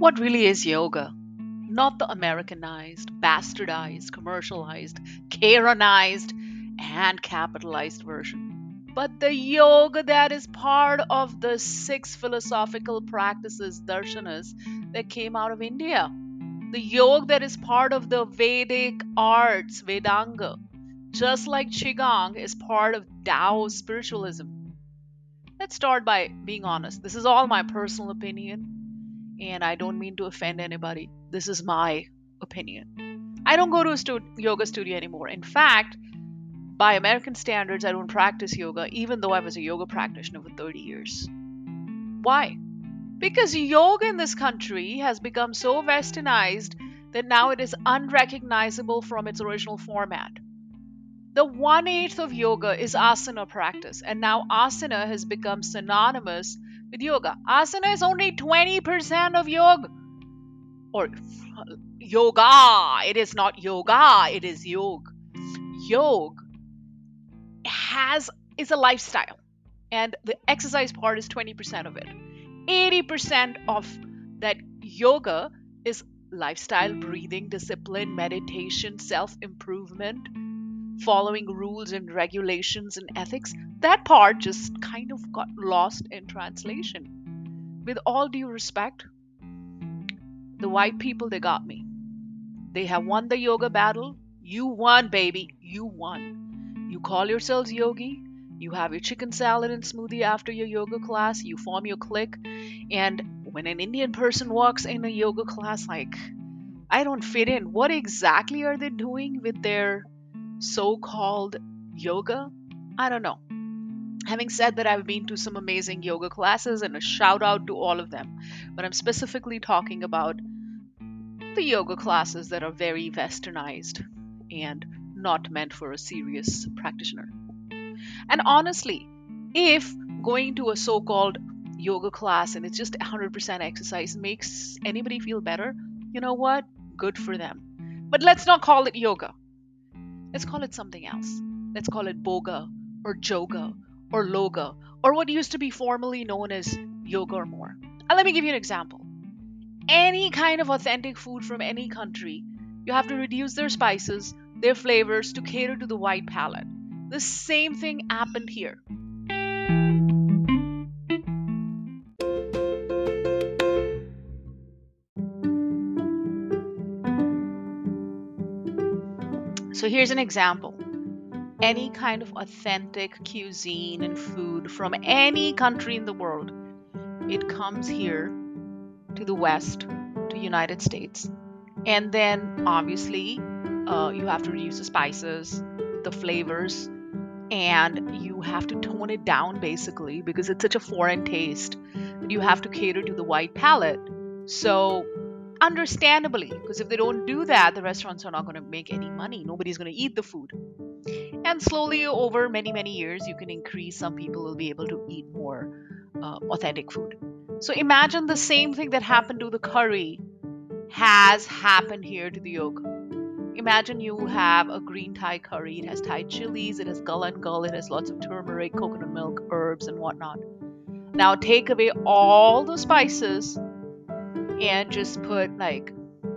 What really is yoga? Not the Americanized, bastardized, commercialized, Karenized, and capitalized version, but the yoga that is part of the six philosophical practices, darshanas, that came out of India. The yoga that is part of the Vedic arts, Vedanga, just like Qigong is part of Tao spiritualism. Let's start by being honest. This is all my personal opinion, and I don't mean to offend anybody. This is my opinion. I don't go to a yoga studio anymore. In fact, by American standards, I don't practice yoga, even though I was a yoga practitioner for 30 years. Why? Because yoga in this country has become so westernized that now it is unrecognizable from its original format. The 1/8 of yoga is asana practice, and now asana has become synonymous with yoga. Asana is only 20% of yoga. Or yoga. It is not yoga, it is yoga. Yoga is a lifestyle, and the exercise part is 20% of it. 80% of that yoga is lifestyle, breathing, discipline, meditation, self-improvement, following rules and regulations and ethics. That part just kind of got lost in translation. With all due respect, the white people, they got me. They have won the yoga battle. You won, baby. You won. You call yourselves yogi. You have your chicken salad and smoothie after your yoga class. You form your clique. And when an Indian person walks in a yoga class, like, I don't fit in. What exactly are they doing with their so-called yoga? I don't know. Having said that, I've been to some amazing yoga classes, and a shout out to all of them. But I'm specifically talking about the yoga classes that are very westernized and not meant for a serious practitioner. And honestly, if going to a so-called yoga class and it's just 100% exercise makes anybody feel better, you know what? Good for them. But let's not call it yoga. Let's call it something else. Let's call it boga or joga or loga, or what used to be formerly known as yoga or more. Let me give you an example. Any kind of authentic food from any country, you have to reduce their spices, their flavors to cater to the white palate. The same thing happened here. So here's an example. Any kind of authentic cuisine and food from any country in the world, it comes here to the West, to United States. And then obviously you have to reduce the spices, the flavors, and you have to tone it down basically because it's such a foreign taste that you have to cater to the white palate. So understandably, because if they don't do that, the restaurants are not going to make any money. Nobody's going to eat the food. And slowly over many years, you can increase. Some people will be able to eat more authentic food. So imagine the same thing that happened to the curry has happened here to the yoga. Imagine you have a green Thai curry. It has Thai chilies, it has galan gal, it has lots of turmeric, coconut milk, herbs, and whatnot. Now take away all the spices and just put like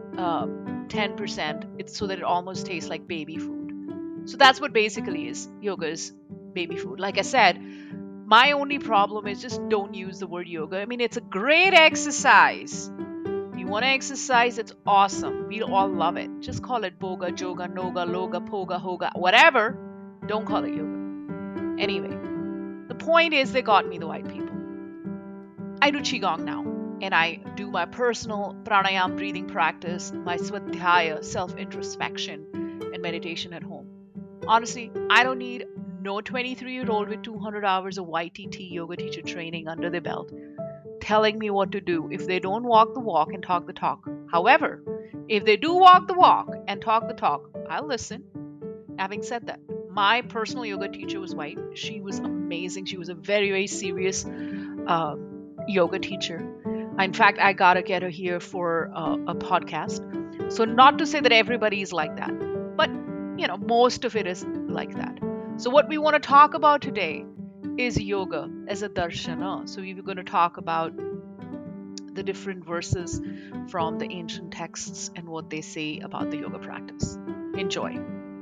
10%. It's so that it almost tastes like baby food. So that's what basically is yoga's baby food. Like I said, my only problem is just don't use the word yoga. I mean, it's a great exercise. You want to exercise, it's awesome. We all love it. Just call it boga, joga, noga, loga, poga, hoga, whatever. Don't call it yoga. Anyway, the point is they got me, the white people. I do Qigong now, and I do my personal pranayama breathing practice, my swadhyaya, self-introspection, and meditation at home. Honestly, I don't need no 23-year-old with 200 hours of YTT yoga teacher training under their belt telling me what to do if they don't walk the walk and talk the talk. However, if they do walk the walk and talk the talk, I'll listen. Having said that, my personal yoga teacher was white. She was amazing. She was a very serious yoga teacher. In fact, I gotta get her here for a podcast. So not to say that everybody is like that, but most of it is like that. So what we want to talk about today is yoga as a darshana. So we were going to talk about the different verses from the ancient texts and what they say about the yoga practice. Enjoy.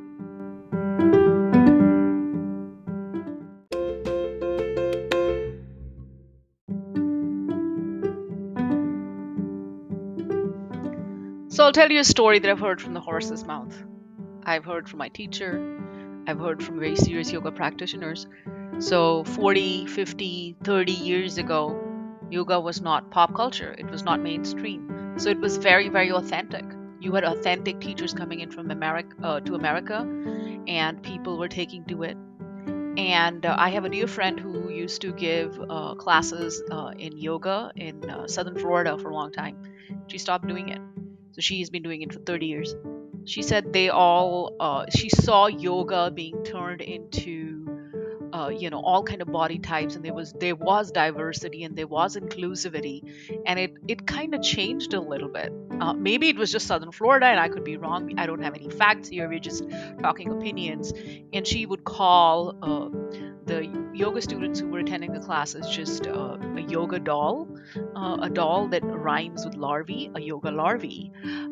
So I'll tell you a story that I've heard from the horse's mouth. I've heard from my teacher. I've heard from very serious yoga practitioners. So 40, 50, 30 years ago, yoga was not pop culture. It was not mainstream. So it was very, very authentic. You had authentic teachers coming in from America to America, and people were taking to it. And I have a dear friend who used to give classes in yoga in Southern Florida for a long time. She stopped doing it. So she's been doing it for 30 years. She said she saw yoga being turned into all kind of body types, and there was diversity and there was inclusivity, and it kind of changed a little bit. Maybe it was just Southern Florida, and I could be wrong. I don't have any facts here. We're just talking opinions. And she would call the yoga students who were attending the classes just a yoga doll, a doll that rhymes with larvae, a yoga larvae.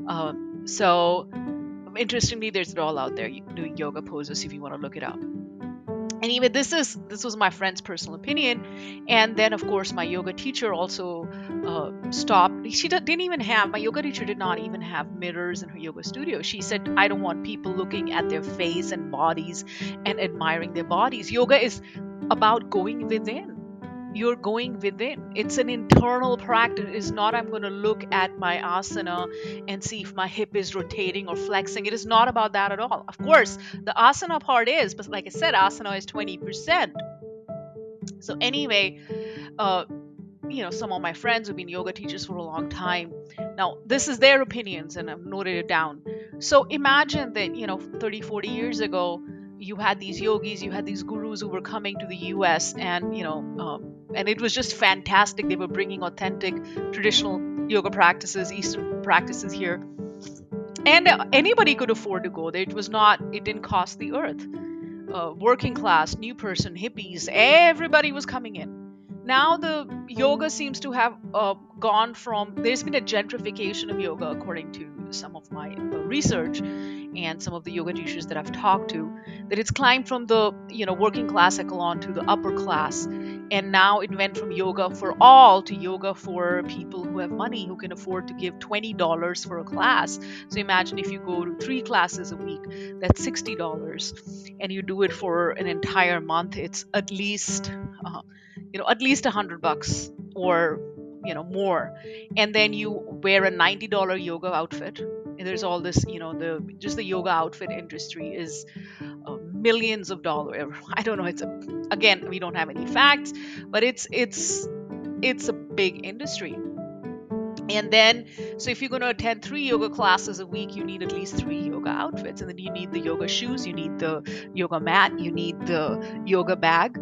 So interestingly, there's a doll out there doing yoga poses if you want to look it up. Anyway, this was my friend's personal opinion. And then of course my yoga teacher also stopped. My yoga teacher did not even have mirrors in her yoga studio. She said, I don't want people looking at their face and bodies and admiring their bodies. Yoga is about going within. You're going within. It's an internal practice. It's not I'm going to look at my asana and see if my hip is rotating or flexing. It is not about that at all. Of course, the asana part is, but like I said, asana is 20%. So anyway, some of my friends who've been yoga teachers for a long time. Now, this is their opinions, and I've noted it down. So imagine that, 30, 40 years ago, you had these yogis, you had these gurus who were coming to the US, and and it was just fantastic. They were bringing authentic traditional yoga practices, Eastern practices here, and anybody could afford to go there. It didn't cost the earth. Working class, new person, hippies, everybody was coming in. Now the yoga seems to have gone from, there's been a gentrification of yoga according to some of my research and some of the yoga teachers that I've talked to, that it's climbed from the working class echelon to the upper class, and now it went from yoga for all to yoga for people who have money, who can afford to give $20 for a class. So imagine if you go to 3 classes a week, that's $60, and you do it for an entire month, it's at least $100 or more. And then you wear a $90 yoga outfit, and there's all this, the yoga outfit industry is millions of dollars. I don't know, again, we don't have any facts, but it's a big industry. And then, so if you're going to attend 3 yoga classes a week, you need at least 3 yoga outfits. And then you need the yoga shoes, you need the yoga mat, you need the yoga bag.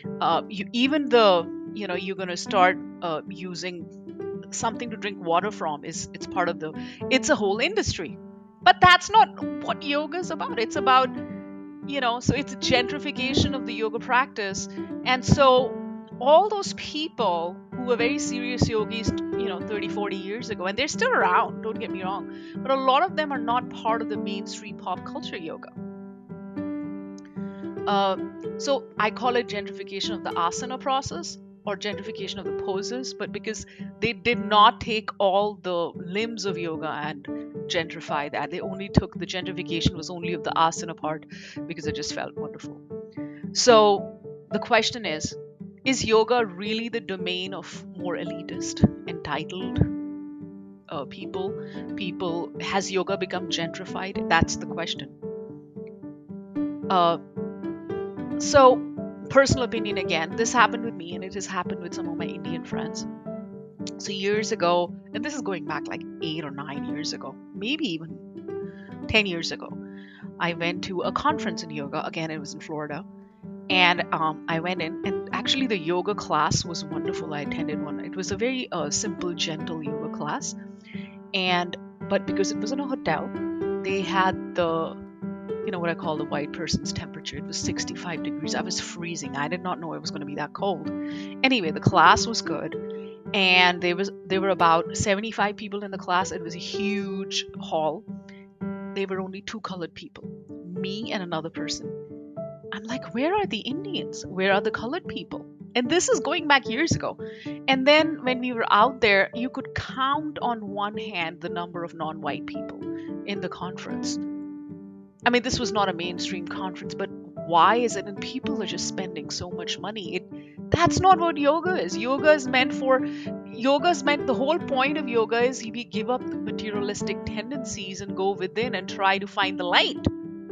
You're going to start using something to drink water from. It's a whole industry. But that's not what yoga is about. It's about, so it's a gentrification of the yoga practice. And so all those people who were very serious yogis, 30, 40 years ago, and they're still around, don't get me wrong, but a lot of them are not part of the mainstream pop culture yoga. So I call it gentrification of the asana process or gentrification of the poses, but because they did not take all the limbs of yoga and gentrify that. The gentrification was only of the asana part because it just felt wonderful. So the question is yoga really the domain of more elitist, entitled people? Has yoga become gentrified? That's the question. So personal opinion again, this happened with me, and it has happened with some of my Indian friends. So years ago, and this is going back like 8 or 9 years ago, maybe even 10 years ago, I went to a conference in yoga. Again, it was in Florida. And I went in, and actually the yoga class was wonderful. I attended one. It was a very simple, gentle yoga class. But because it was in a hotel, they had what I call the white person's temperature. It was 65 degrees. I was freezing. I did not know it was going to be that cold. Anyway, the class was good. and there were about 75 people in the class. It was a huge hall. There were only two colored people, me and another person. I'm like, where are the Indians? Where are the colored people? And this is going back years ago. And then when we were out there, you could count on one hand the number of non-white people in the conference. I mean, this was not a mainstream conference, but why is it? And people are just spending so much money. That's not what yoga is. The whole point of yoga is we give up the materialistic tendencies and go within and try to find the light.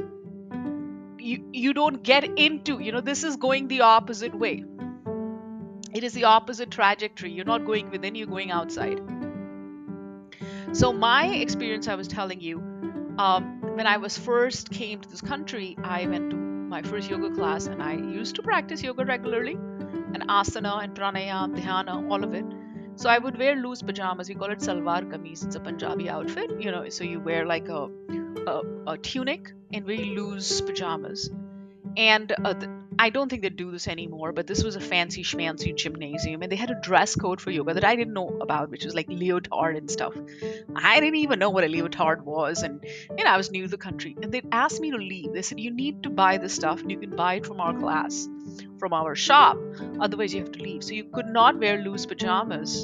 You don't get into, this is going the opposite way. It is the opposite trajectory. You're not going within, you're going outside. So my experience, I was telling you, when I was first came to this country, I went to my first yoga class, and I used to practice yoga regularly, and asana and pranayam, dhyana, all of it. So I would wear loose pajamas. We call it salwar kameez. It's a Punjabi outfit, so you wear like a tunic and very loose pajamas. And I don't think they do this anymore, but this was a fancy schmancy gymnasium, and they had a dress code for yoga that I didn't know about, which was like leotard and stuff. I didn't even know what a leotard was, and I was new to the country. And they asked me to leave. They said, you need to buy this stuff, and you can buy it from our class, from our shop. Otherwise, you have to leave. So you could not wear loose pajamas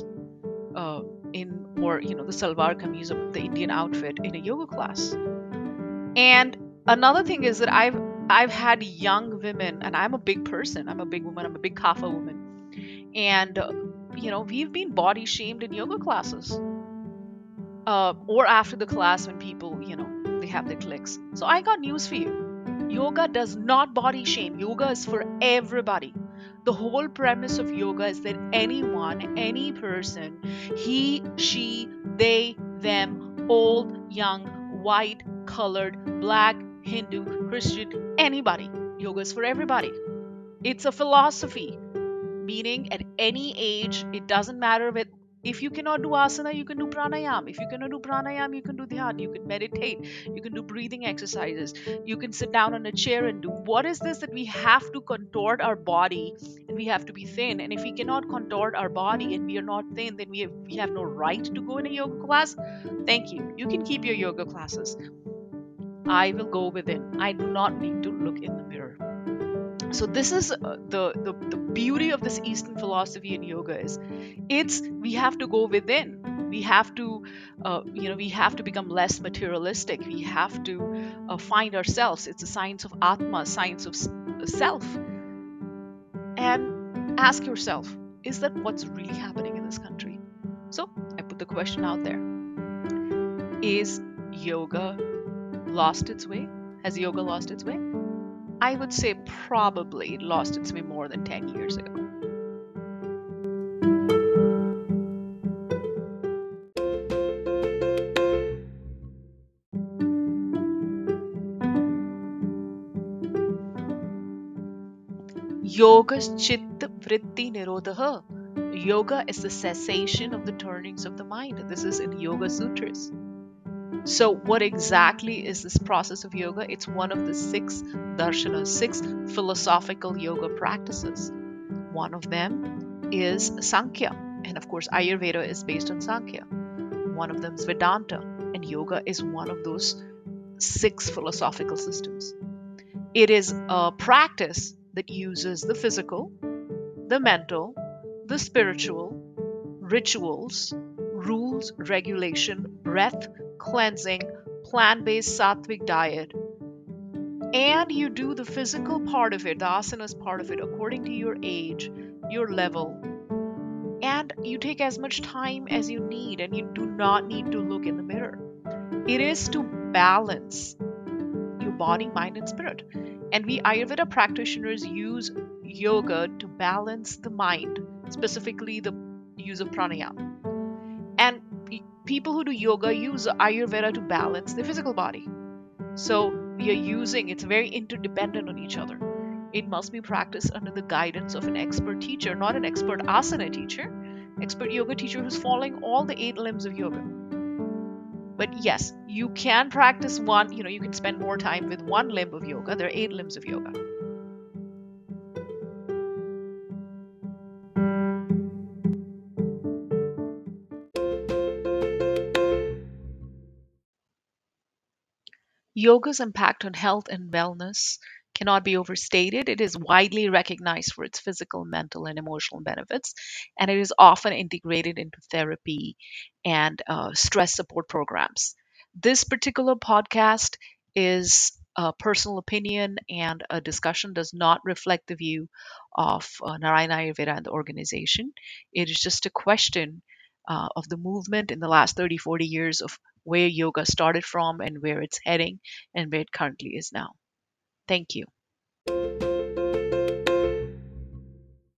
the salwar kameez of the Indian outfit in a yoga class. And another thing is that I've had young women, and I'm a big person. I'm a big woman. I'm a big kapha woman. And, we've been body shamed in yoga classes. Or after the class when people, they have their cliques. So I got news for you. Yoga does not body shame. Yoga is for everybody. The whole premise of yoga is that anyone, any person, he, she, they, them, old, young, white, colored, black, Hindu, Christian, anybody. Yoga is for everybody. It's a philosophy, meaning at any age, it doesn't matter if you cannot do asana, you can do pranayam. If you cannot do pranayam, you can do dhyana. You can meditate. You can do breathing exercises. You can sit down on a chair and do. What is this that we have to contort our body and we have to be thin? And if we cannot contort our body and we are not thin, then we have no right to go in a yoga class. Thank you. You can keep your yoga classes. I will go within. I do not need to look in the mirror. So this is the beauty of this Eastern philosophy in yoga is we have to go within. We have to become less materialistic. We have to find ourselves. It's a science of Atma, science of self. And ask yourself, is that what's really happening in this country? So I put the question out there. Is yoga lost its way? Has yoga lost its way? I would say probably it lost its way more than 10 years ago. Yoga chitta vritti nirodha. Yoga is the cessation of the turnings of the mind. This is in Yoga Sutras. So what exactly is this process of yoga? It's one of the 6 darshanas, 6 philosophical yoga practices. One of them is Sankhya. And of course, Ayurveda is based on Sankhya. One of them is Vedanta. And yoga is one of those 6 philosophical systems. It is a practice that uses the physical, the mental, the spiritual, rituals, rules, regulation, breath, cleansing, plant-based sattvic diet, and you do the physical part of it, the asanas part of it, according to your age, your level, and you take as much time as you need, and you do not need to look in the mirror. It is to balance your body, mind, and spirit. And we Ayurveda practitioners use yoga to balance the mind, specifically the use of pranayama. And people who do yoga use Ayurveda to balance the physical body. So we are using, it's very interdependent on each other. It must be practiced under the guidance of an expert teacher, not an expert asana teacher, expert yoga teacher who's following all the 8 limbs of yoga. But yes, you can practice one, you can spend more time with one limb of yoga. There are 8 limbs of yoga. Yoga's impact on health and wellness cannot be overstated. It is widely recognized for its physical, mental, and emotional benefits, and it is often integrated into therapy and stress support programs. This particular podcast is a personal opinion and a discussion, does not reflect the view of Narayana Ayurveda and the organization. It is just a question of the movement in the last 30, 40 years of where yoga started from and where it's heading and where it currently is now. Thank you.